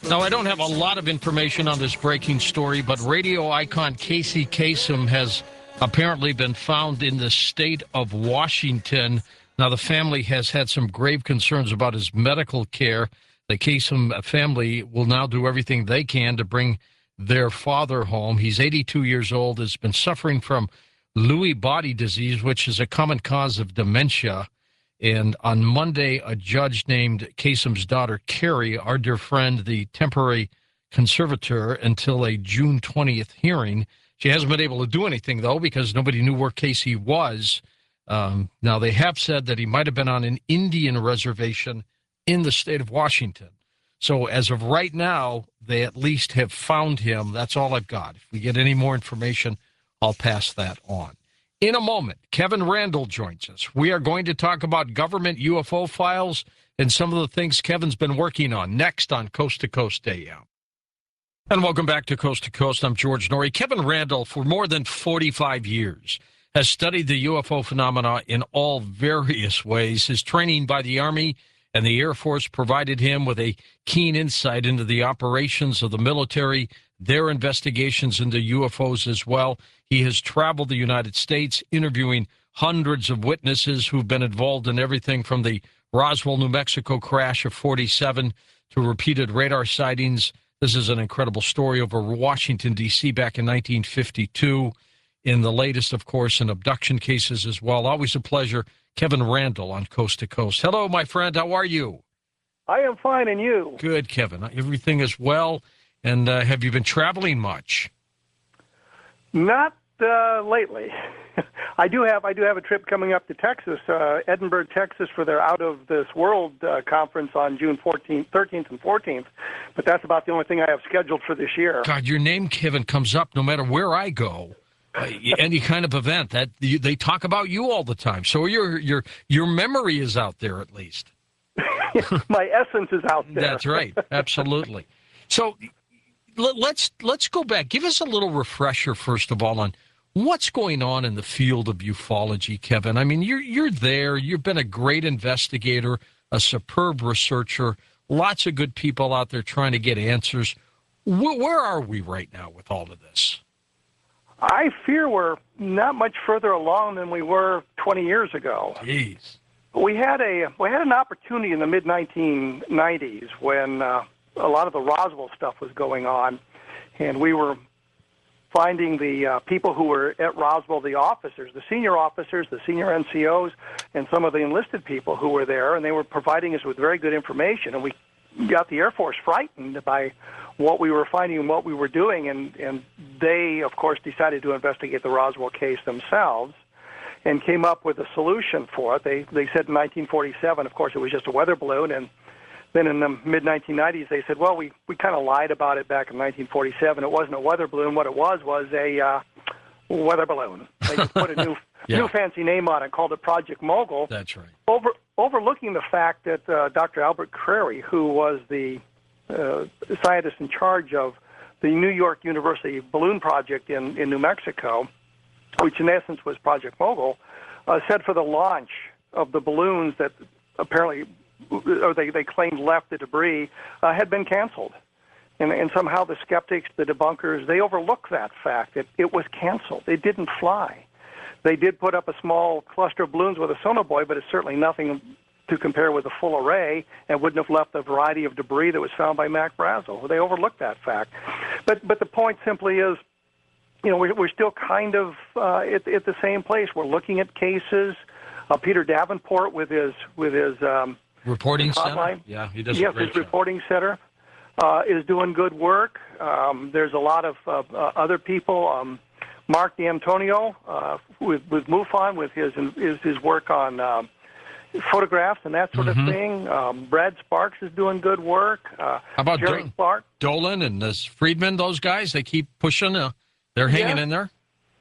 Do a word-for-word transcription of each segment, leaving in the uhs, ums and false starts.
Now, I don't have a lot of information on this breaking story, but radio icon Casey Kasem has apparently been found in the state of Washington. Now, the family has had some grave concerns about his medical care. The Kasem family will now do everything they can to bring their father home. He's eighty-two years old, has been suffering from Lewy body disease, which is a common cause of dementia. And on Monday, a judge named Kasem's daughter, Carrie, our dear friend, the temporary conservator until a June twentieth hearing. She hasn't been able to do anything, though, because nobody knew where Casey was. Um, now, they have said that he might have been on an Indian reservation in the state of Washington. So as of right now, they at least have found him. That's all I've got. If we get any more information, I'll pass that on. In a moment, Kevin Randle joins us. We are going to talk about government U F O files and some of the things Kevin's been working on next on Coast to Coast A M. And welcome back to Coast to Coast. I'm George Noory. Kevin Randle, for more than forty-five years, has studied the U F O phenomena in all various ways. His training by the Army and the Air Force provided him with a keen insight into the operations of the military, their investigations into U F Os as well. He has traveled the United States, interviewing hundreds of witnesses who've been involved in everything from the Roswell, New Mexico crash of forty-seven to repeated radar sightings. This is an incredible story over Washington, D C back in nineteen fifty-two. In the latest, of course, in abduction cases as well. Always a pleasure. Kevin Randle on Coast to Coast. Hello, my friend. How are you? I am fine, and you? Good, Kevin. Everything is well. And uh, have you been traveling much? Not uh, lately. I do have I do have a trip coming up to Texas, uh, Edinburgh, Texas, for their Out of This World uh, conference on June fourteenth, thirteenth, and fourteenth. But that's about the only thing I have scheduled for this year. God, your name, Kevin, comes up no matter where I go. Uh, any kind of event that you, they talk about you all the time. So your your your memory is out there at least. My essence is out there. That's right. Absolutely. So let's let's go back. Give us a little refresher, first of all, on what's going on in the field of ufology, Kevin. I mean, you're you're there. You've been a great investigator, a superb researcher. Lots of good people out there trying to get answers. Where, where are we right now with all of this? I fear we're not much further along than we were twenty years ago. Jeez. We had a we had an opportunity in the mid nineteen nineties when uh, a lot of the Roswell stuff was going on, and we were finding the uh, people who were at Roswell, the officers, the senior officers, the senior N C Os, and some of the enlisted people who were there, and they were providing us with very good information. And we got the Air Force frightened by what we were finding and what we were doing, and, and they, of course, decided to investigate the Roswell case themselves and came up with a solution for it. They, they said in nineteen forty-seven, of course, it was just a weather balloon, and then in the mid nineteen nineties, they said, well, we, we kind of lied about it back in nineteen forty-seven. It wasn't a weather balloon. What it was was a uh, weather balloon. They just put a new yeah. new fancy name on it, called it Project Mogul. That's right. Over, overlooking the fact that uh, Doctor Albert Crary, who was the uh, scientist in charge of the New York University balloon project in, in New Mexico, which in essence was Project Mogul, uh, said for the launch of the balloons that apparently, or they, they claimed left the debris, uh, had been canceled. And, and somehow the skeptics, the debunkers, they overlooked that fact. It, it was canceled. It didn't fly. They did put up a small cluster of balloons with a sonobuoy, but it's certainly nothing to compare with a full array, and wouldn't have left the variety of debris that was found by Mac Brazel. They overlooked that fact. But but the point simply is, you know, we're, we're still kind of uh, at, at the same place. We're looking at cases. Uh, Peter Davenport with his with his um, reporting his center. Yeah, he does. Yes, a great his job. reporting center uh, is doing good work. Um, there's a lot of uh, uh, other people. Um, Mark D'Antonio uh, with with MUFON with his his, his work on um, photographs and that sort mm-hmm. of thing. Um, Brad Sparks is doing good work. Uh, How about Jerry Dolan? Clark? Dolan and this Friedman, those guys, they keep pushing. Uh, they're hanging yeah. in there.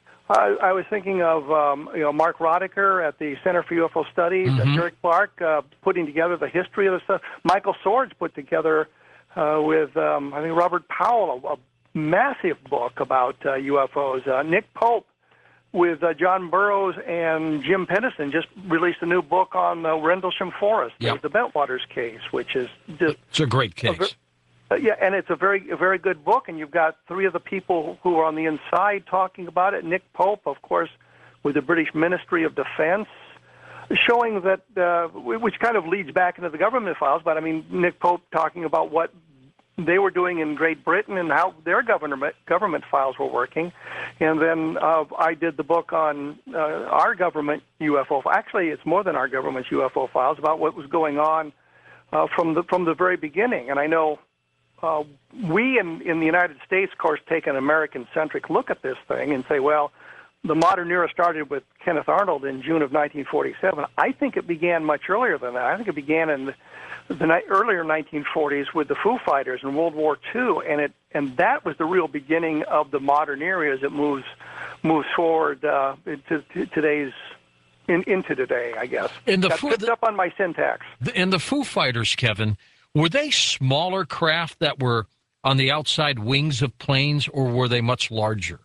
I, I was thinking of um, you know Mark Rodecker at the Center for U F O Studies, Mm-hmm. uh, Jerry Clark uh, putting together the history of the stuff. Michael Swords put together uh, with um, I think Robert Powell a, a massive book about uh, U F Os. Uh, Nick Pope with uh, John Burroughs and Jim Pennison just released a new book on the Rendlesham Forest, Yep. the Bentwaters case, which is just It's a great case. A, Uh, yeah, and it's a very a very good book, and you've got three of the people who are on the inside talking about it. Nick Pope, of course, with the British Ministry of Defense, showing that, uh, which kind of leads back into the government files, but I mean, Nick Pope talking about what they were doing in Great Britain and how their government government files were working. And then uh, I did the book on uh, our government U F O. Actually, it's more than our government's U F O files, about what was going on uh, from the from the very beginning. And I know uh, we in, in the United States, of course, take an American-centric look at this thing and say, well, the modern era started with Kenneth Arnold in June of nineteen forty-seven. I think it began much earlier than that. I think it began in the, the ni- earlier nineteen forties with the Foo Fighters in World War Two, and it and that was the real beginning of the modern era as it moves moves forward uh, to, to today's in, into today, I guess. In the Got Foo, picked the, up on my syntax. the, in the Foo Fighters, Kevin, were they smaller craft that were on the outside wings of planes, or were they much larger?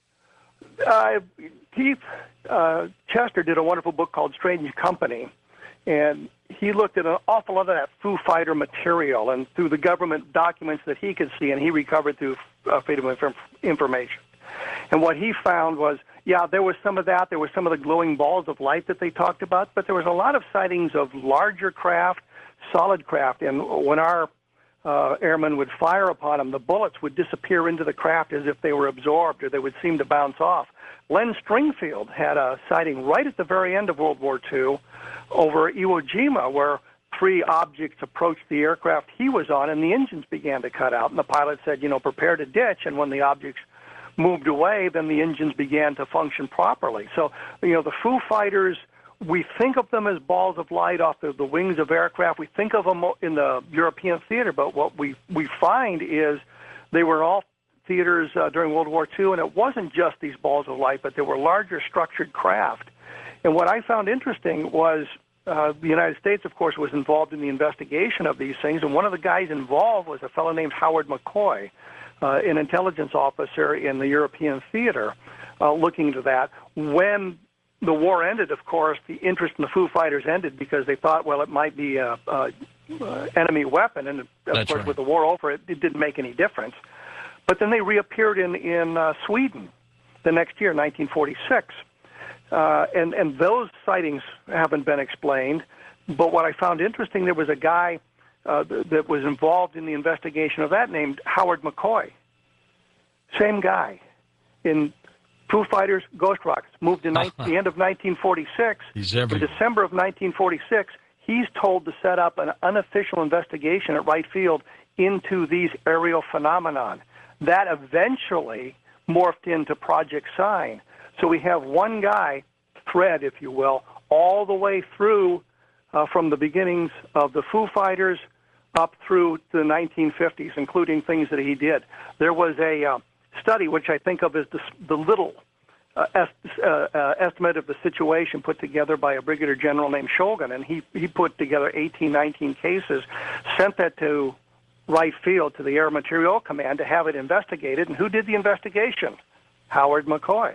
Uh, Keith uh, Chester did a wonderful book called Strange Company, and he looked at an awful lot of that Foo Fighter material and through the government documents that he could see, and he recovered through uh, Freedom of Information. And what he found was, yeah, there was some of that. There was some of the glowing balls of light that they talked about, but there was a lot of sightings of larger craft, solid craft. And when our uh, airmen would fire upon them, the bullets would disappear into the craft as if they were absorbed, or they would seem to bounce off. Len Stringfield had a sighting right at the very end of World War Two over Iwo Jima, where three objects approached the aircraft he was on, and the engines began to cut out. And the pilot said, you know, prepare to ditch. And when the objects moved away, then the engines began to function properly. So, you know, the Foo Fighters, we think of them as balls of light off the, the wings of aircraft. We think of them in the European theater, but what we, we find is they were all theaters uh, during World War Two, and it wasn't just these balls of light, but there were larger structured craft. And what I found interesting was uh, the United States, of course, was involved in the investigation of these things, and one of the guys involved was a fellow named Howard McCoy, uh, an intelligence officer in the European theater, uh, looking into that. When the war ended, of course, the interest in the Foo Fighters ended because they thought, well, it might be a, a, a enemy weapon, and of That's course, right. with the war over, it, it didn't make any difference. But then they reappeared in in uh, Sweden the next year, nineteen forty-six, uh, and and those sightings haven't been explained. But what I found interesting, there was a guy uh, th- that was involved in the investigation of that named Howard McCoy. Same guy in Foo Fighters, Ghost Rockets, moved in ni- the end of nineteen forty-six. He's In everywhere. December of nineteen forty-six, he's told to set up an unofficial investigation at Wright Field into these aerial phenomenon. That eventually morphed into Project Sign. So we have one guy, thread, if you will, all the way through uh, from the beginnings of the Foo Fighters up through the nineteen fifties, including things that he did. There was a uh, study, which I think of as the, the little uh, est- uh, uh, estimate of the situation put together by a brigadier general named Shulgin, and he, he put together eighteen, nineteen cases, sent that to Wright Field to the Air Materiel Command to have it investigated. And who did the investigation? Howard McCoy.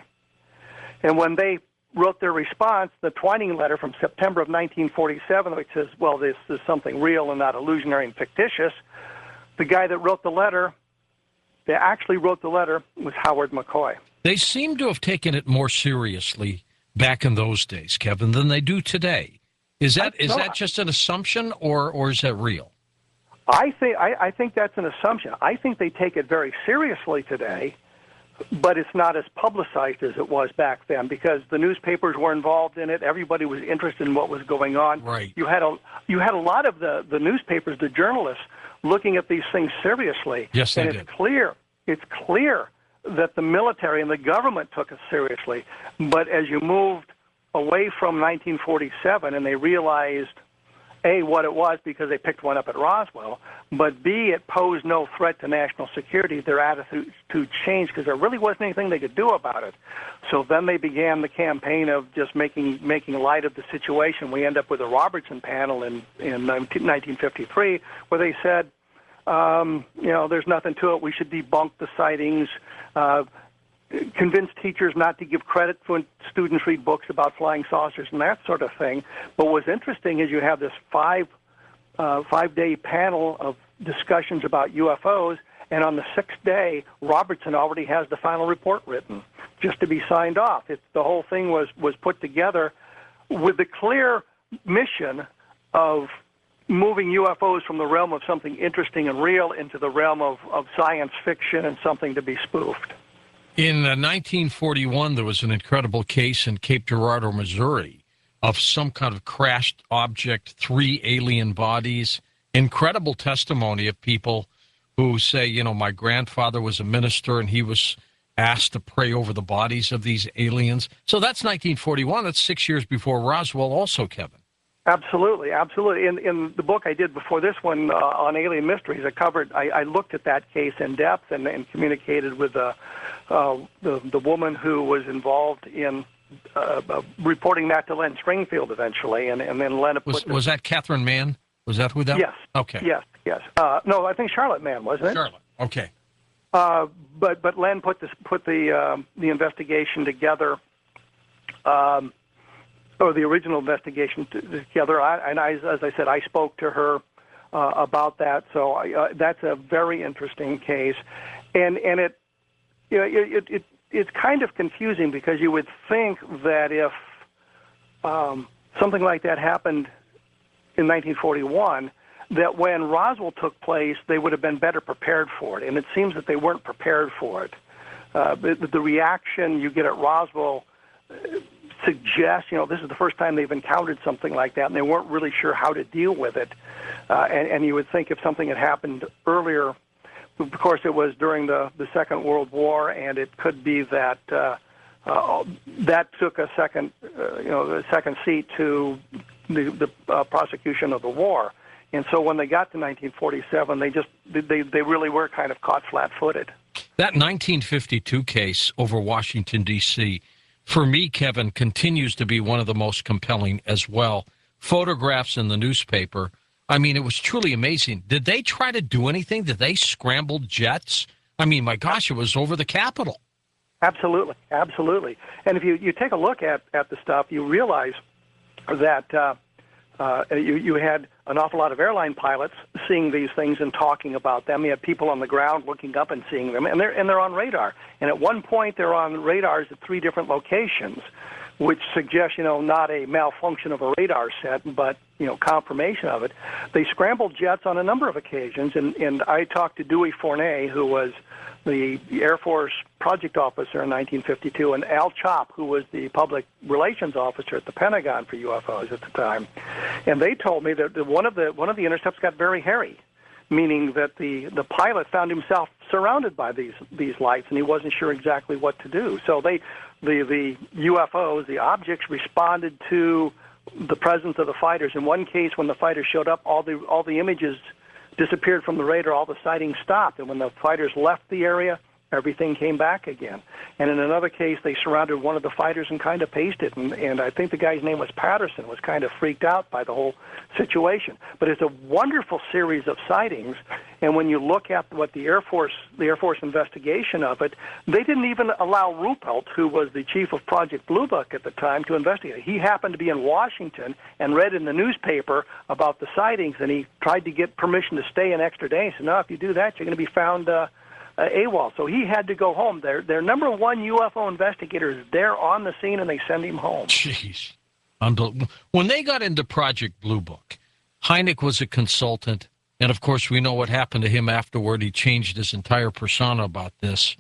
And when they wrote their response, the Twining letter from September of nineteen forty-seven, which says, well, this is something real and not illusionary and fictitious, the guy that wrote the letter, they actually wrote the letter, was Howard McCoy. They seem to have taken it more seriously back in those days, Kevin, than they do today. Is that I- is no, that just an assumption, or or is that real? I think I, I think that's an assumption. I think they take it very seriously today, but it's not as publicized as it was back then because the newspapers were involved in it. Everybody was interested in what was going on. Right. You had a you had a lot of the, the newspapers, the journalists, looking at these things seriously. Yes, they and did. it's clear it's clear that the military and the government took it seriously. But as you moved away from nineteen forty-seven and they realized, A, what it was because they picked one up at Roswell, but B, it posed no threat to national security, their attitude to change because there really wasn't anything they could do about it. So then they began the campaign of just making making light of the situation. We end up with a Robertson panel in, in nineteen fifty-three where they said, um, you know, there's nothing to it. We should debunk the sightings. Uh, convince teachers not to give credit when students read books about flying saucers and that sort of thing. But what's interesting is you have this five, uh, five-day panel of discussions about U F Os, and on the sixth day, Robertson already has the final report written, just to be signed off. It's, the whole thing was, was put together with the clear mission of moving U F Os from the realm of something interesting and real into the realm of, of science fiction and something to be spoofed. In uh, nineteen forty-one, there was an incredible case in Cape Girardeau, Missouri, of some kind of crashed object, three alien bodies. Incredible testimony of people who say, you know, my grandfather was a minister and he was asked to pray over the bodies of these aliens. So that's nineteen forty-one. That's six years before Roswell also, Kevin. Absolutely, absolutely. In in the book I did before this one uh, on alien mysteries, I covered, I, I looked at that case in depth and, and communicated with uh, uh, the the woman who was involved in uh, uh, reporting that to Len Stringfield eventually, and and then Len Was, put the, was that Catherine Mann? Was that who that? Yes. Okay. Yes. Yes. Uh, no, I think Charlotte Mann, wasn't it? Charlotte. Okay. Uh, but but Len put this put the um, the investigation together. Um, or the original investigation together. I, and I, as I said, I spoke to her uh, about that. So I, uh, that's a very interesting case, and and it, you know, it, it it's kind of confusing because you would think that if um, something like that happened in nineteen forty-one, that when Roswell took place, they would have been better prepared for it, and it seems that they weren't prepared for it. Uh, the, the reaction you get at Roswell suggests, you know, this is the first time they've encountered something like that, and they weren't really sure how to deal with it. Uh, and, and you would think if something had happened earlier, of course it was during the, the Second World War, and it could be that uh, uh, that took a second, uh, you know, a second seat to the, the uh, prosecution of the war. And so when they got to nineteen forty-seven, they just they they really were kind of caught flat-footed. That nineteen fifty-two case over Washington, D C, for me, Kevin, continues to be one of the most compelling as well. Photographs in the newspaper. I mean, it was truly amazing. Did they try to do anything? Did they scramble jets? I mean, my gosh, it was over the Capitol. Absolutely, absolutely. And if you, you take a look at, at the stuff, you realize that uh, uh, you, you had an awful lot of airline pilots seeing these things and talking about them. You had people on the ground looking up and seeing them, and they're, and they're on radar. And at one point, they're on radars at three different locations, which suggests, you know, not a malfunction of a radar set, but, you know, confirmation of it. They scrambled jets on a number of occasions, and, and I talked to Dewey Fournet, who was the Air Force project officer in nineteen fifty-two, and Al Chop, who was the public relations officer at the Pentagon for U F Os at the time. And they told me that one of the one of the intercepts got very hairy, meaning that the, the pilot found himself surrounded by these these lights, and he wasn't sure exactly what to do. So they the the U F Os, the objects, responded to the presence of the fighters. In one case, when the fighters showed up, all the all the images disappeared from the radar, all the sightings stopped, and when the fighters left the area, everything came back again. And in another case, they surrounded one of the fighters and kind of paced it, and, and I think the guy's name was Patterson, was kind of freaked out by the whole situation. But it's a wonderful series of sightings, and when you look at what the Air Force, the Air Force investigation of it, they didn't even allow Ruppelt, who was the chief of Project Blue Book at the time, to investigate. He happened to be in Washington and read in the newspaper about the sightings, and he tried to get permission to stay an extra day. He said, no, if you do that, you're going to be found uh, Uh, AWOL. So he had to go home. Their their number one U F O investigator is there on the scene, and they send him home. Jeez. Unbelievable. When they got into Project Blue Book, Hynek was a consultant, and of course we know what happened to him afterward. He changed his entire persona about this.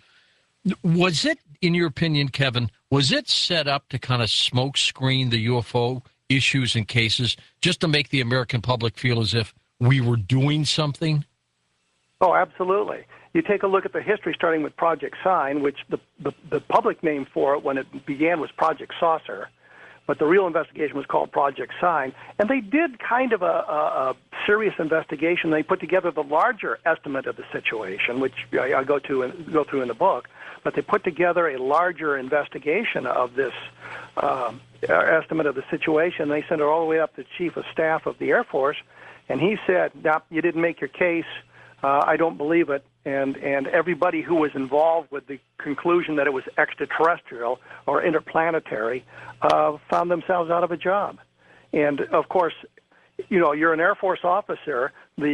Was it, in your opinion, Kevin, was it set up to kind of smoke screen the U F O issues and cases just to make the American public feel as if we were doing something? Oh, absolutely. You take a look at the history, starting with Project Sign, which the, the, the public name for it when it began was Project Saucer, but the real investigation was called Project Sign. And they did kind of a, a, a serious investigation. They put together the larger estimate of the situation, which I, I go to and go through in the book. But they put together a larger investigation of this uh, estimate of the situation. They sent it all the way up to the Chief of Staff of the Air Force, and he said, "No, you didn't make your case. Uh, I don't believe it." And and everybody who was involved with the conclusion that it was extraterrestrial or interplanetary uh, found themselves out of a job. And of course, you know, you're an Air Force officer. The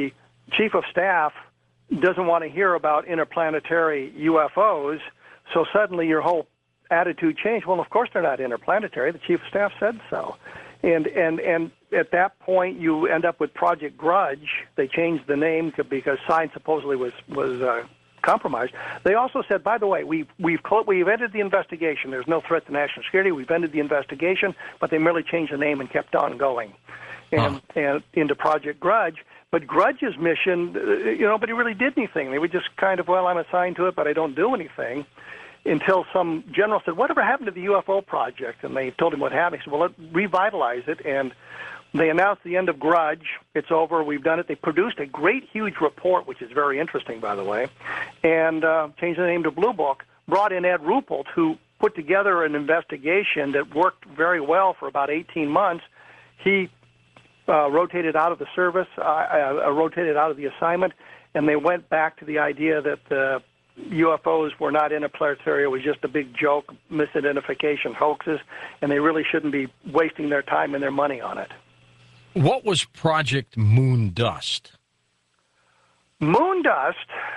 chief of staff doesn't want to hear about interplanetary U F Os, so suddenly your whole attitude changed. Well, of course they're not interplanetary. The chief of staff said so. And and and at that point, you end up with Project Grudge. They changed the name because science supposedly was was uh, compromised. They also said, by the way, we've we've clo- we've ended the investigation. There's no threat to national security. We've ended the investigation, but they merely changed the name and kept on going, and huh. and into Project Grudge. But Grudge's mission, you know, nobody really did anything. They were just kind of, well, I'm assigned to it, but I don't do anything. Until some general said, whatever happened to the U F O project? And they told him what happened. He said, well, let's revitalize it. And they announced the end of Grudge. It's over. We've done it. They produced a great, huge report, which is very interesting, by the way, and uh, changed the name to Blue Book, brought in Ed Ruppelt, who put together an investigation that worked very well for about eighteen months. He uh, rotated out of the service, uh, uh, rotated out of the assignment, and they went back to the idea that the U F Os were not interplanetary. It was just a big joke, misidentification, hoaxes, and they really shouldn't be wasting their time and their money on it. What was Project Moondust? Moondust,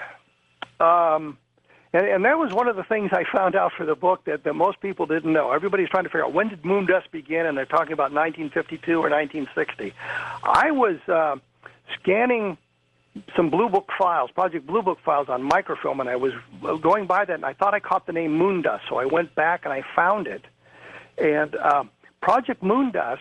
um, and, and that was one of the things I found out for the book that, that most people didn't know. Everybody's trying to figure out when did Moondust begin, and they're talking about nineteen fifty-two or nineteen sixty. I was uh, scanning some Blue Book files, Project Blue Book files on microfilm, and I was going by that, and I thought I caught the name Moondust, so I went back and I found it. And uh, Project Moondust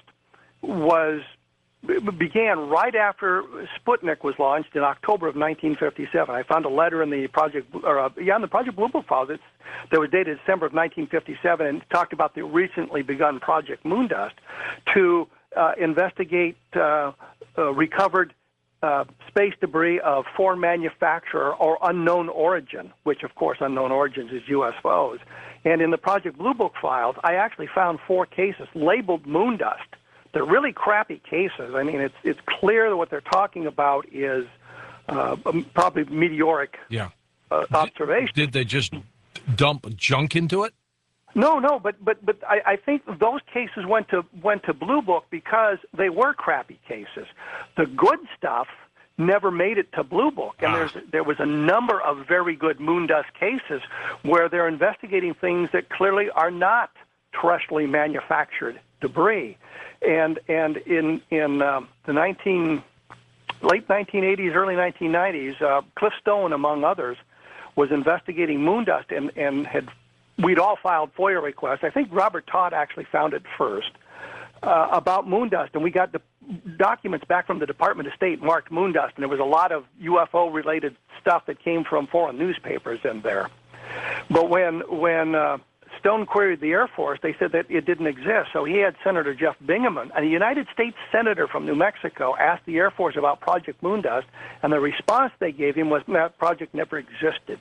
was began right after Sputnik was launched in October of nineteen fifty-seven. I found a letter in the Project, or uh, yeah, in the Project Blue Book files it's, that was dated December of nineteen fifty-seven, and talked about the recently begun Project Moondust to uh, investigate uh, uh, recovered Uh, space debris of foreign manufacturer or unknown origin, which, of course, unknown origins is U F Os. And in the Project Blue Book files, I actually found four cases labeled Moondust. They're really crappy cases. I mean, it's it's clear that what they're talking about is uh, probably meteoric yeah. uh, observation. Did they just dump junk into it? No, no, but but but I, I think those cases went to went to Blue Book because they were crappy cases. The good stuff never made it to Blue Book, and ah. there's there was a number of very good Moondust cases where they're investigating things that clearly are not terrestrially manufactured debris, and and in in um, the nineteen late nineteen eighties, early nineteen nineties, uh, Cliff Stone, among others, was investigating Moondust and and had. We'd all filed FOIA requests. I think Robert Todd actually found it first uh, about Moondust, and we got the documents back from the Department of State marked Moondust, and there was a lot of U F O-related stuff that came from foreign newspapers in there. But when when uh, Stone queried the Air Force, they said that it didn't exist. So he had Senator Jeff Bingaman, a United States senator from New Mexico, asked the Air Force about Project Moondust, and the response they gave him was that project never existed.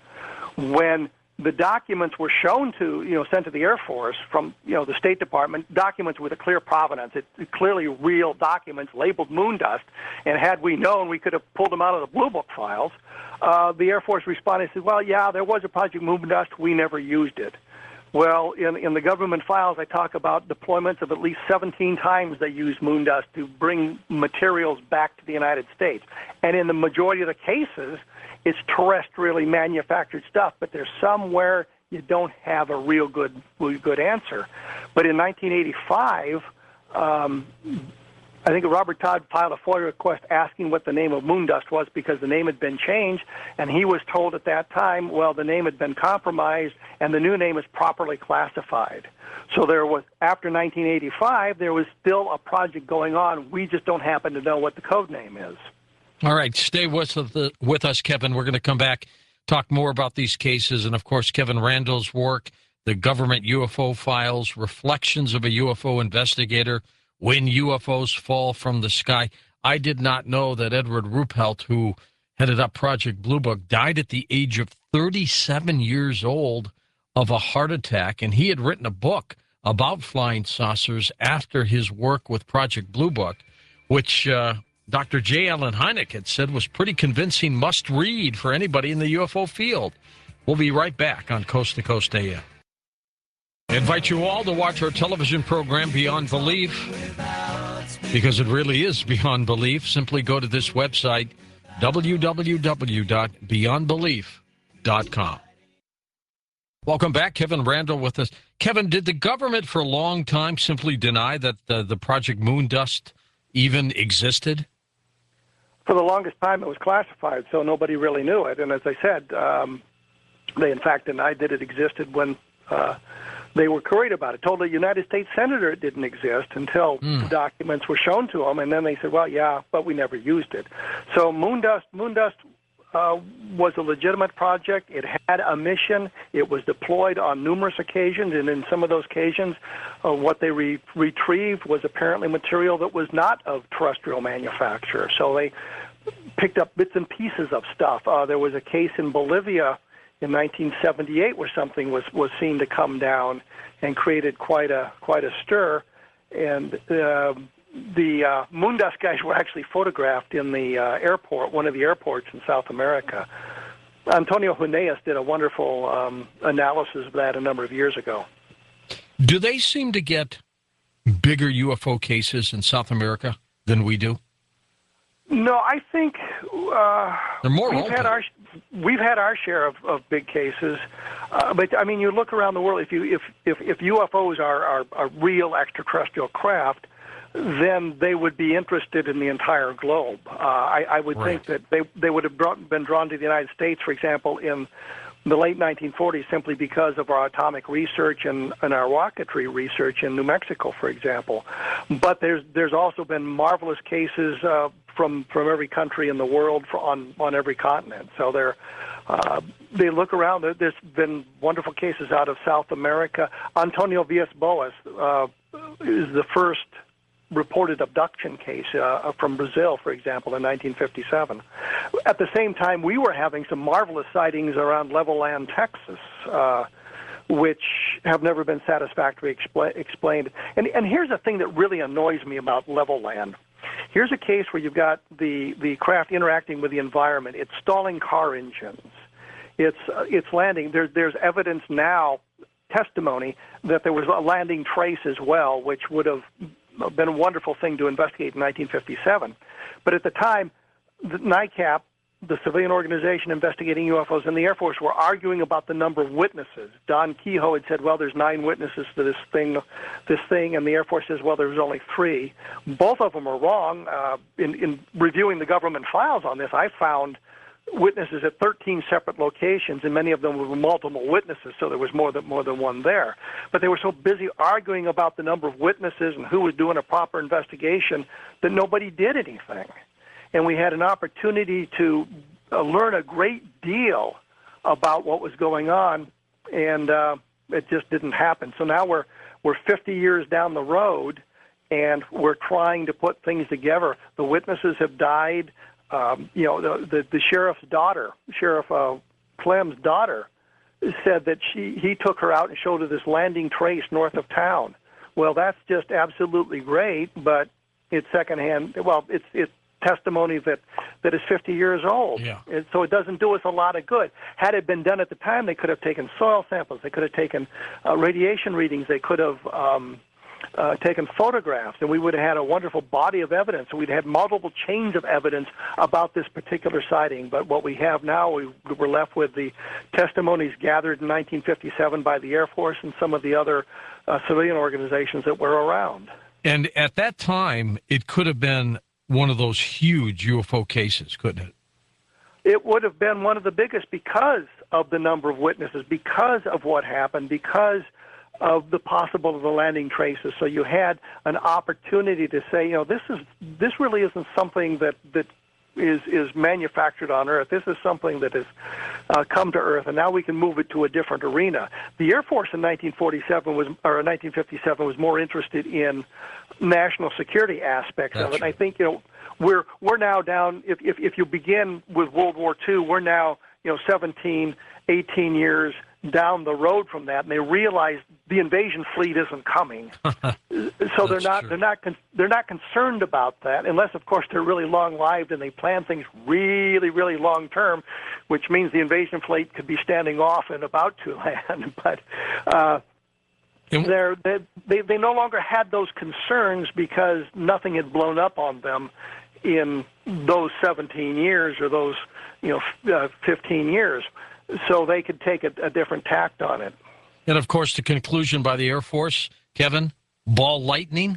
When the documents were shown to, you know, sent to the Air Force from, you know, the State Department, documents with a clear provenance. It's clearly real documents labeled Moondust, and had we known, we could have pulled them out of the Blue Book files. Uh, the Air Force responded and said, well, yeah, there was a Project Moondust. We never used it. Well, in, in the government files, I talk about deployments of at least seventeen times they used Moondust to bring materials back to the United States. And in the majority of the cases, it's terrestrially manufactured stuff, but there's somewhere you don't have a real good, really good answer. But in nineteen eighty-five, um, I think Robert Todd filed a FOIA request asking what the name of Moondust was because the name had been changed, and he was told at that time, well, the name had been compromised, and the new name is properly classified. So there was, after nineteen eighty-five, there was still a project going on. We just don't happen to know what the code name is. All right, stay with, the, with us, Kevin. We're going to come back, talk more about these cases, and, of course, Kevin Randall's work, the government U F O files, Reflections of a U F O Investigator, When U F Os Fall from the Sky. I did not know that Edward Ruppelt, who headed up Project Blue Book, died at the age of thirty-seven years old of a heart attack, and he had written a book about flying saucers after his work with Project Blue Book, which uh, Doctor J. Allen Hynek had said was pretty convincing must-read for anybody in the U F O field. We'll be right back on Coast to Coast A M. I invite you all to watch our television program, Beyond Belief, because it really is beyond belief. Simply go to this website, w w w dot beyond belief dot com. Welcome back. Kevin Randle with us. Kevin, did the government for a long time simply deny that the, the Project Moondust even existed? For the longest time, it was classified, so nobody really knew it. And as I said, um, they in fact denied that it existed when uh, they were queried about it. Told a United States senator it didn't exist until mm. the documents were shown to them, and then they said, well, yeah, but we never used it. So Moondust, Moondust uh, was a legitimate project. It had a mission. It was deployed on numerous occasions, and in some of those occasions, uh, what they re- retrieved was apparently material that was not of terrestrial manufacture. So they picked up bits and pieces of stuff. Uh, there was a case in Bolivia in nineteen seventy-eight where something was, was seen to come down and created quite a quite a stir. And uh, the uh, Moondust guys were actually photographed in the uh, airport, one of the airports in South America. Antonio Huneeus did a wonderful um, analysis of that a number of years ago. Do they seem to get bigger U F O cases in South America than we do? No, I think uh, they're more we've open. had our we've had our share of, of big cases, uh, but I mean, you look around the world. If you if if, if U F Os are, are are real extraterrestrial craft, then they would be interested in the entire globe. Uh, I, I would right. think that they they would have brought, been drawn to the United States, for example, in the late nineteen forties, simply because of our atomic research and, and our rocketry research in New Mexico, for example. But there's there's also been marvelous cases uh, from from every country in the world for, on on every continent. So they're uh, they look around. There's been wonderful cases out of South America. Antonio Villas-Boas uh, is the first reported abduction case uh, from Brazil, for example, in nineteen fifty-seven. At the same time, we were having some marvelous sightings around Levelland, Texas, uh, which have never been satisfactorily expl- explained. And, and here's the thing that really annoys me about Levelland. Here's a case where you've got the, the craft interacting with the environment. It's stalling car engines. It's, uh, it's landing. There, there's evidence now, testimony, that there was a landing trace as well, which would have been a wonderful thing to investigate in nineteen fifty-seven. But at the time, the NICAP, the civilian organization investigating U F Os, and the Air Force were arguing about the number of witnesses. Don Kehoe had said, well, there's nine witnesses to this thing, this thing, and the Air Force says, well, there's only three. Both of them are wrong. Uh, in, in reviewing the government files on this, I found witnesses at thirteen separate locations, and many of them were multiple witnesses, so there was more than more than one there. But they were so busy arguing about the number of witnesses and who was doing a proper investigation that nobody did anything. And we had an opportunity to uh, learn a great deal about what was going on, and uh, it just didn't happen. So now we're we're fifty years down the road, and we're trying to put things together. The witnesses have died. Um, you know, the, the, the sheriff's daughter, Sheriff uh, Clem's daughter, said that she he took her out and showed her this landing trace north of town. Well, that's just absolutely great, but it's secondhand. Well, it's it's testimony that, that is fifty years old. Yeah. And so it doesn't do us a lot of good. Had it been done at the time, they could have taken soil samples. They could have taken uh, radiation readings. They could have um, uh, taken photographs, and we would have had a wonderful body of evidence. We'd had multiple chains of evidence about this particular sighting. But what we have now, we, we're left with the testimonies gathered in nineteen fifty-seven by the Air Force and some of the other uh, civilian organizations that were around. And at that time, it could have been one of those huge U F O cases, couldn't it? It would have been one of the biggest because of the number of witnesses, because of what happened, because of the possible of the landing traces. So you had an opportunity to say, you know, this is this really isn't something that that is is manufactured on Earth. This is something that has uh, come to Earth, and now we can move it to a different arena. The Air Force in nineteen forty-seven was, or nineteen fifty-seven, was more interested in national security aspects That's of it. And right. I think, you know, we're we're now down. If if if you begin with World War Two, we're now, you know, seventeen, eighteen years down the road from that, and they realize the invasion fleet isn't coming. So they're not true. they're not con- they're not concerned about that, unless of course they're really long-lived and they plan things really really long term, which means the invasion fleet could be standing off and about to land. But uh, they're, they they they no longer had those concerns because nothing had blown up on them in those seventeen years or those, you know, uh, fifteen years, so they could take a, a different tact on it. And, of course, the conclusion by the Air Force, Kevin, ball lightning?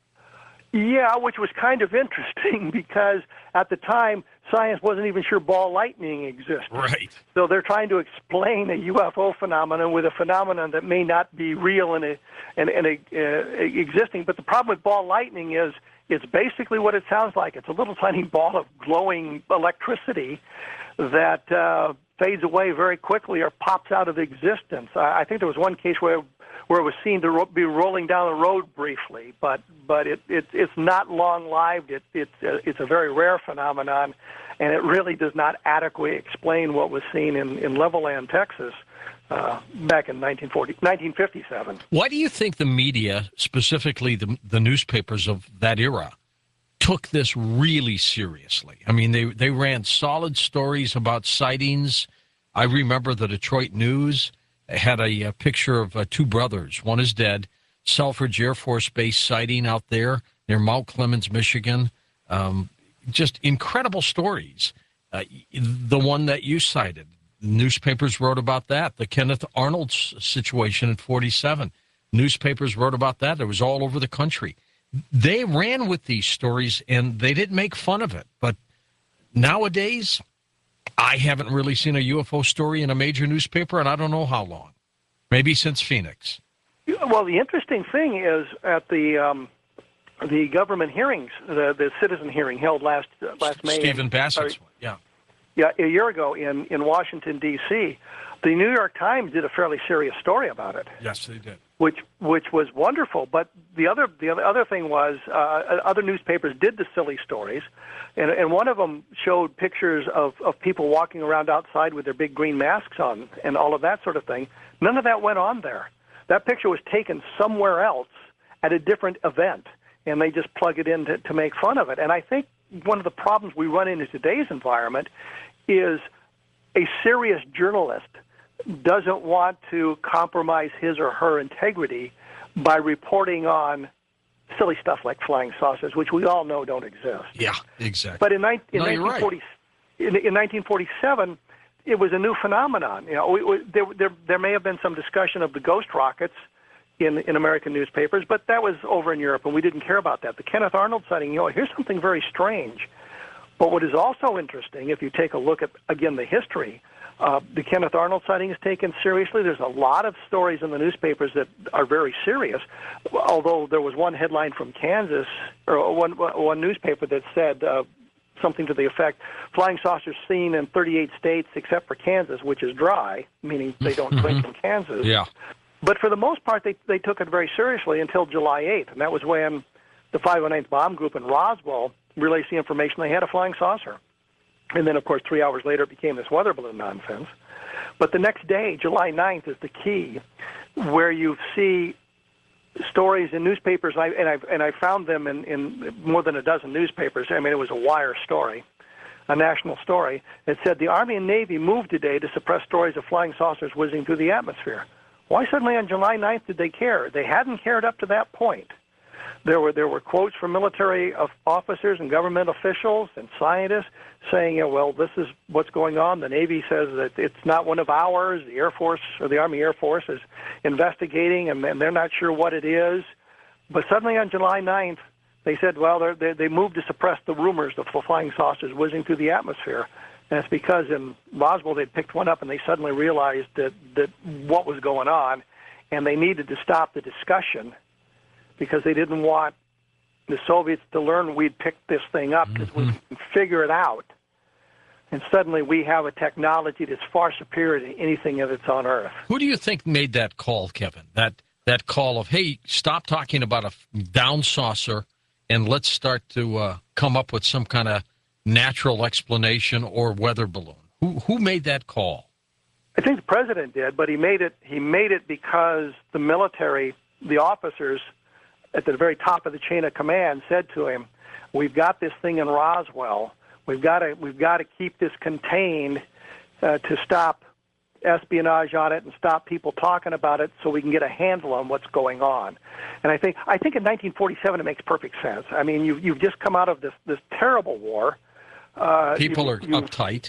Yeah, which was kind of interesting because at the time, science wasn't even sure ball lightning existed. Right. So they're trying to explain a U F O phenomenon with a phenomenon that may not be real and, a, and, and a, uh, existing. But the problem with ball lightning is it's basically what it sounds like. It's a little tiny ball of glowing electricity that uh, fades away very quickly or pops out of existence. I, I think there was one case where where it was seen to ro- be rolling down the road briefly, but but it, it it's not long-lived. It, it's uh, it's a very rare phenomenon, and it really does not adequately explain what was seen in, in Levelland, Texas, uh, back in nineteen forty, nineteen fifty-seven. Why do you think the media, specifically the, the newspapers of that era, took this really seriously? I mean, they, they ran solid stories about sightings. I remember the Detroit News had a, a picture of uh, two brothers. One is dead. Selfridge Air Force Base sighting out there near Mount Clemens, Michigan. Um, just incredible stories. Uh, the one that you cited, newspapers wrote about that. The Kenneth Arnold situation in forty-seven. Newspapers wrote about that. It was all over the country. They ran with these stories, and they didn't make fun of it. But nowadays, I haven't really seen a U F O story in a major newspaper, and I don't know how long. Maybe since Phoenix. Well, the interesting thing is at the um, the government hearings, the, the citizen hearing held last uh, last May. Stephen Bassett's one, yeah. Yeah, a year ago in, in Washington, D C, the New York Times did a fairly serious story about it. Yes, they did. Which which was wonderful, but the other the other thing was uh, other newspapers did the silly stories, and and one of them showed pictures of, of people walking around outside with their big green masks on and all of that sort of thing. None of that went on there. That picture was taken somewhere else at a different event, and they just plug it in to, to make fun of it. And I think one of the problems we run into today's environment is a serious journalist doesn't want to compromise his or her integrity by reporting on silly stuff like flying saucers, which we all know don't exist. Yeah, exactly. But in, ni- in, no, nineteen forty, right. in, in nineteen forty-seven, it was a new phenomenon. You know, we, we, there, there, there may have been some discussion of the ghost rockets in, in American newspapers, but that was over in Europe, and we didn't care about that. The Kenneth Arnold sighting, you know, here's something very strange. But what is also interesting, if you take a look at, again, the history, uh, the Kenneth Arnold sighting is taken seriously. There's a lot of stories in the newspapers that are very serious, although there was one headline from Kansas, or one, one newspaper that said uh, something to the effect, flying saucers seen in thirty-eight states except for Kansas, which is dry, meaning they don't drink in Kansas. Yeah. But for the most part, they, they took it very seriously until July eighth, and that was when the five oh ninth Bomb Group in Roswell released the information they had a flying saucer. And then, of course, three hours later, it became this weather balloon nonsense. But the next day, July ninth, is the key, where you see stories in newspapers, and I, and I, and I found them in, in more than a dozen newspapers. I mean, it was a wire story, a national story. It said, the Army and Navy moved today to suppress stories of flying saucers whizzing through the atmosphere. Why suddenly on July ninth did they care? They hadn't cared up to that point. There were there were quotes from military officers and government officials and scientists saying, yeah, well, this is what's going on. The Navy says that it's not one of ours. The Air Force or the Army Air Force is investigating, and, and they're not sure what it is. But suddenly on July ninth, they said, well, they they moved to suppress the rumors of flying saucers whizzing through the atmosphere. And it's because in Roswell they picked one up and they suddenly realized that, that what was going on, and they needed to stop the discussion because they didn't want the Soviets to learn we'd picked this thing up because mm-hmm. we can figure it out. And suddenly we have a technology that's far superior to anything that's on Earth. Who do you think made that call, Kevin? That that call of, hey, stop talking about a down saucer and let's start to uh, come up with some kind of natural explanation or weather balloon. Who who made that call? I think the president did, but he made it he made it because the military, the officers at the very top of the chain of command said to him, we've got this thing in Roswell. We've got to we've got to keep this contained uh, to stop espionage on it and stop people talking about it so we can get a handle on what's going on. And I think I think in nineteen forty-seven it makes perfect sense. I mean, you've, you've just come out of this, this terrible war. Uh, People you, are you, uptight.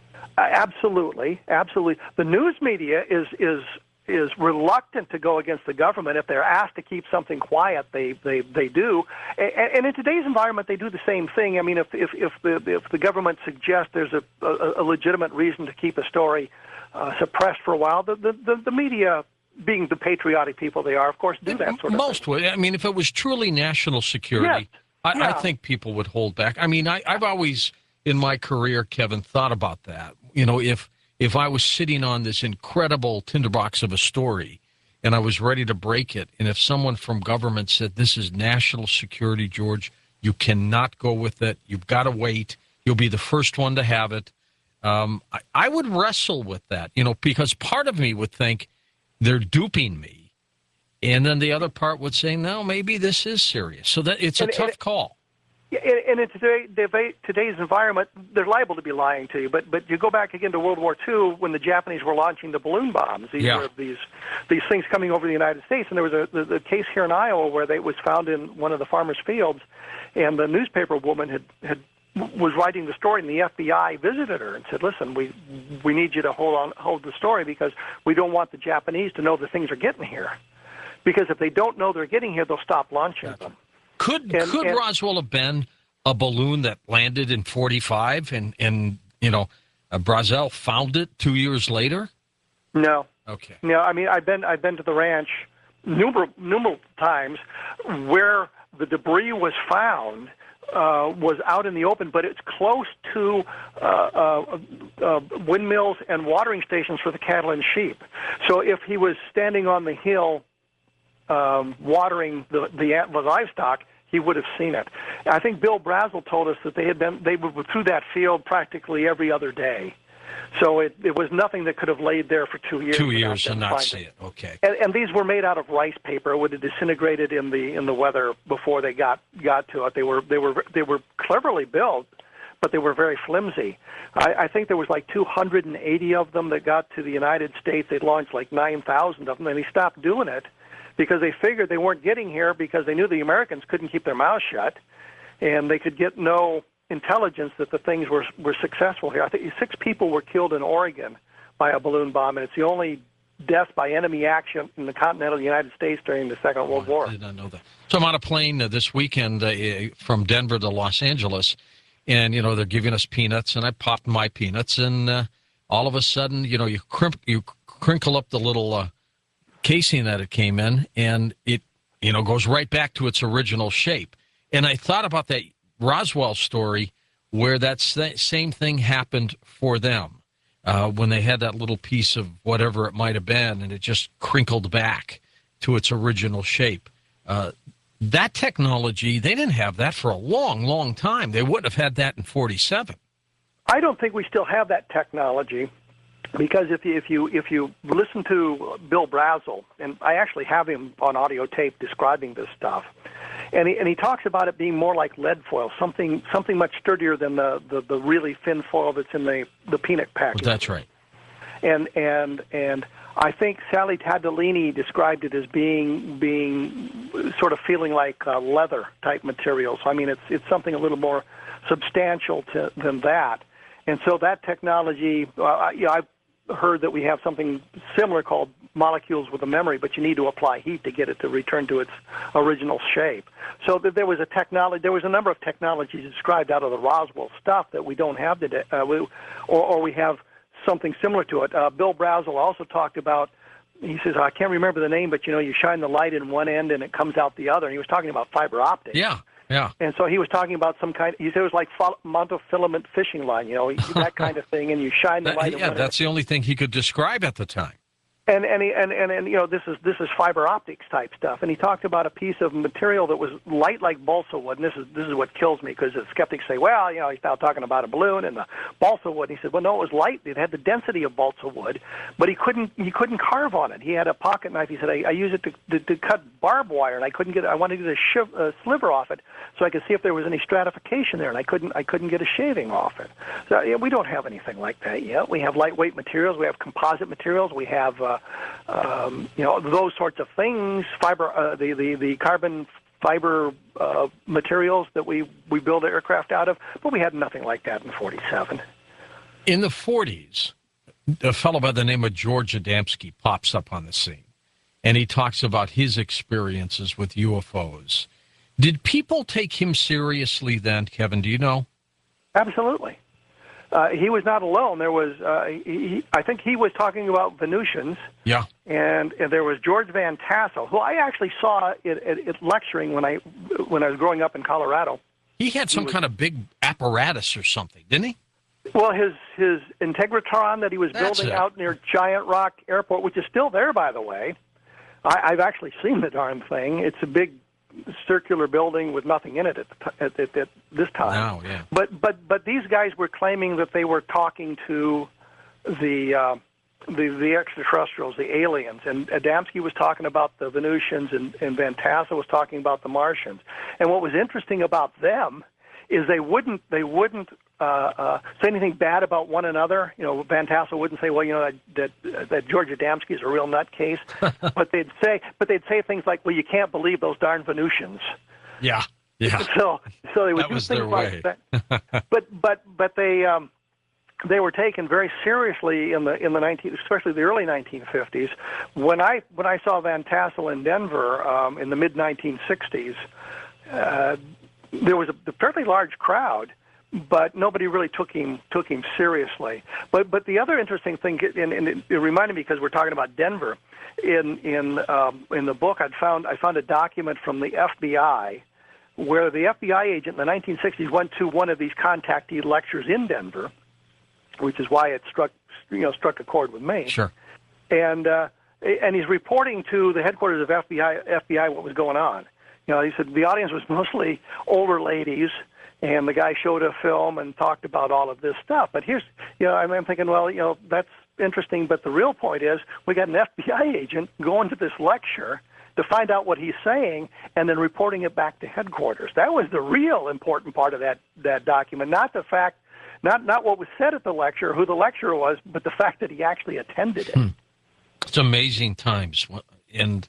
Absolutely, absolutely. The news media is is is reluctant to go against the government. If they're asked to keep something quiet, they they, they do. And, and in today's environment, they do the same thing. I mean, if if, if the if the government suggests there's a, a, a legitimate reason to keep a story uh, suppressed for a while, the, the the the media, being the patriotic people they are, of course, do that sort of Most thing. would. I mean, if it was truly national security, Yes. I, Yeah. I think people would hold back. I mean, I, I've always, in my career, Kevin, thought about that. You know, if if I was sitting on this incredible tinderbox of a story and I was ready to break it, and if someone from government said, this is national security, George, you cannot go with it, you've got to wait, you'll be the first one to have it, um, I, I would wrestle with that, you know, because part of me would think they're duping me. And then the other part would say, no, maybe this is serious. So that it's a And- tough and- call. Yeah, and in today, today's environment, they're liable to be lying to you. But but you go back again to World War Two when the Japanese were launching the balloon bombs. These Yeah. were these these things coming over the United States, and there was a the, the case here in Iowa where they it was found in one of the farmers' fields, and the newspaper woman had had was writing the story, and the F B I visited her and said, "Listen, we we need you to hold on hold the story because we don't want the Japanese to know that things are getting here, because if they don't know they're getting here, they'll stop launching Gotcha. them." Could And- could and- Roswell have been a balloon that landed in forty-five and, and you know, uh, Brazel found it two years later? No. Okay. No, I mean I've been I've been to the ranch numerous numerous times where the debris was found uh, was out in the open, but it's close to uh, uh, uh, windmills and watering stations for the cattle and sheep. So if he was standing on the hill um, watering the, the the livestock, he would have seen it. I think Bill Brazel told us that they had been they were through that field practically every other day. So it, it was nothing that could have laid there for two years. Two without years them and not finding see it. Okay. And, and these were made out of rice paper. It would have disintegrated in the in the weather before they got got to it. They were they were they were cleverly built, but they were very flimsy. I, I think there was like two hundred eighty of them that got to the United States. They launched like nine thousand of them, and they stopped doing it because they figured they weren't getting here because they knew the Americans couldn't keep their mouths shut, and they could get no intelligence that the things were were successful here. I think six people were killed in Oregon by a balloon bomb, and it's the only death by enemy action in the continental United States during the Second World War. I did not know that. So I'm on a plane uh, this weekend uh, from Denver to Los Angeles, and, you know, they're giving us peanuts, and I popped my peanuts, and uh, all of a sudden, you know, you crimp, you crinkle up the little uh, casing that it came in, and it, you know, goes right back to its original shape. And I thought about that Roswell story where that same thing happened for them uh, when they had that little piece of whatever it might have been, and it just crinkled back to its original shape. Uh, that technology, they didn't have that for a long, long time. They wouldn't have had that in forty-seven. I don't think we still have that technology. Because if you if you if you listen to Bill Brazel, and I actually have him on audio tape describing this stuff, and he and he talks about it being more like lead foil, something something much sturdier than the, the, the really thin foil that's in the, the peanut package. That's right. And and and I think Sally Tadolini described it as being being sort of feeling like uh, leather type material. So I mean, it's it's something a little more substantial to, than that. And so that technology, uh, you know, I've heard that we have something similar called molecules with a memory, but you need to apply heat to get it to return to its original shape. So that there was a technology, there was a number of technologies described out of the Roswell stuff that we don't have today, uh, we, or, or we have something similar to it. Uh, Bill Brazel also talked about, he says, I can't remember the name, but you know, you shine the light in one end and it comes out the other. And he was talking about fiber optics. Yeah, yeah. And so he was talking about some kind, he said it was like monofilament fishing line, you know, that kind of thing, and you shine the That, light in yeah, one that's end. the only thing he could describe at the time. And and, he, and and and you know this is this is fiber optics type stuff, and he talked about a piece of material that was light like balsa wood. And this is this is what kills me, because the skeptics say, well, you know, he's now talking about a balloon and the balsa wood. And he said, well, no, it was light. It had the density of balsa wood, but he couldn't he couldn't carve on it. He had a pocket knife. He said, I, I use it to, to to cut barbed wire, and I couldn't get I wanted to get a shiv, uh, sliver off it so I could see if there was any stratification there, and I couldn't I couldn't get a shaving off it. So yeah, we don't have anything like that yet. We have lightweight materials. We have composite materials. We have uh, Um, you know, those sorts of things, fiber, uh, the, the, the carbon fiber uh, materials that we, we build aircraft out of, but we had nothing like that in forty-seven. In the forties, a fellow by the name of George Adamski pops up on the scene, and he talks about his experiences with U F Os. Did people take him seriously then, Kevin? Do you know? Absolutely. Uh, he was not alone. There was, uh, he, he, I think he was talking about Venusians. Yeah. And, and there was George Van Tassel, who I actually saw it, it, it lecturing when I when I was growing up in Colorado. He had some he was, kind of big apparatus or something, didn't he? Well, his his Integratron that he was That's building it. out near Giant Rock Airport, which is still there, by the way. I, I've actually seen the darn thing. It's a big circular building with nothing in it at, the, at, at, at this time. Now, yeah. But but but these guys were claiming that they were talking to the uh, the the extraterrestrials, the aliens, and Adamski was talking about the Venusians, and, and Van Tassel was talking about the Martians. And what was interesting about them is they wouldn't they wouldn't uh, uh, say anything bad about one another. You know, Van Tassel wouldn't say, well, you know, that that, that George Adamski is a real nutcase. but they'd say, but they'd say things like, well, you can't believe those darn Venusians. Yeah, yeah. So, so they would that do was things their like way. that. But but but they um, they were taken very seriously in the in the nineteen, especially the early nineteen fifties. When I when I saw Van Tassel in Denver um, in the mid nineteen sixties. Uh, there was a, a fairly large crowd, but nobody really took him took him seriously. But but the other interesting thing, and, and it, it reminded me because we're talking about Denver, in in um, in the book I found I found a document from the F B I where the F B I agent in the nineteen sixties went to one of these contactee lectures in Denver, which is why it struck you know struck a chord with me. Sure. And uh, and he's reporting to the headquarters of F B I F B I what was going on. You know, he said the audience was mostly older ladies, and the guy showed a film and talked about all of this stuff. But here's, you know, I'm thinking, well, you know, that's interesting, but the real point is we got an F B I agent going to this lecture to find out what he's saying and then reporting it back to headquarters. That was the real important part of that, that document, not the fact, not, not what was said at the lecture, who the lecturer was, but the fact that he actually attended it. Hmm. It's amazing times. And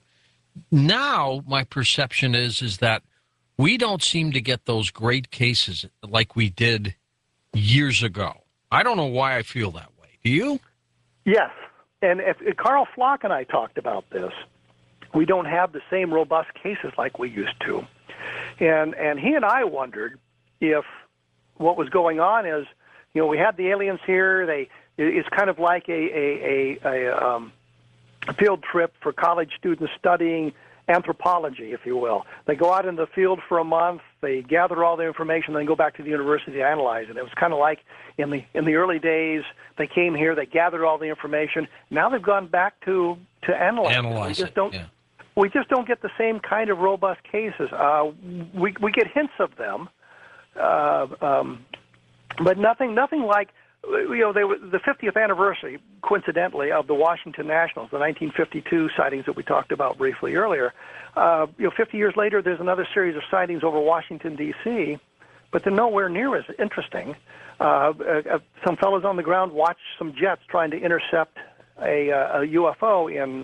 now my perception is is that we don't seem to get those great cases like we did years ago. I don't know why I feel that way. Do you? Yes. And if, if Carl Flock and I talked about this. We don't have the same robust cases like we used to. And and he and I wondered if what was going on is, you know, we had the aliens here. They It's kind of like a, a, a, a um, a field trip for college students studying anthropology, if you will. They go out in the field for a month, they gather all the information, then go back to the university to analyze it. It was kind of like in the in the early days, they came here, they gathered all the information. Now they've gone back to, to analyze, analyze it. We just it, don't yeah. we just don't get the same kind of robust cases. Uh, we we get hints of them, uh, um, but nothing nothing like. You know, they were the fiftieth anniversary, coincidentally, of the Washington Nationals, the nineteen fifty-two sightings that we talked about briefly earlier. Uh, you know, fifty years later, there's another series of sightings over Washington, D C, but they're nowhere near as interesting. Uh, uh, some fellows on the ground watched some jets trying to intercept a, uh, a U F O in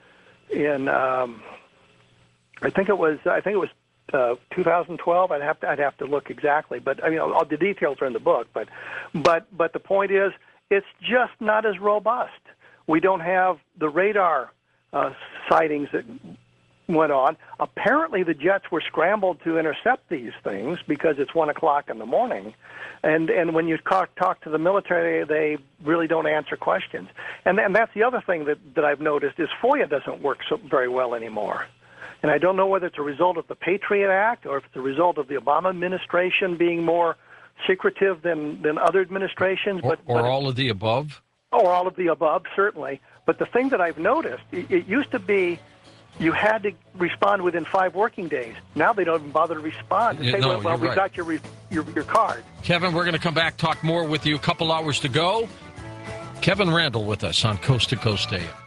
in um, I think it was I think it was. Uh, two thousand twelve. I'd have to I'd have to look exactly, but I mean all, all the details are in the book. But but but the point is, it's just not as robust. We don't have the radar uh, sightings that went on. Apparently, the jets were scrambled to intercept these things because it's one o'clock in the morning, and and when you talk, talk to the military, they really don't answer questions. And and that's the other thing that that I've noticed is FOIA doesn't work so very well anymore. And I don't know whether it's a result of the Patriot Act or if it's a result of the Obama administration being more secretive than, than other administrations. Or, but, or but all of the above? Or all of the above, certainly. But the thing that I've noticed, it, it used to be you had to respond within five working days. Now they don't even bother to respond. They Yeah, say, no, well, well you're we right. got your, re- your your card. Kevin, we're going to come back, talk more with you. A couple hours to go. Kevin Randle with us on Coast to Coast A M.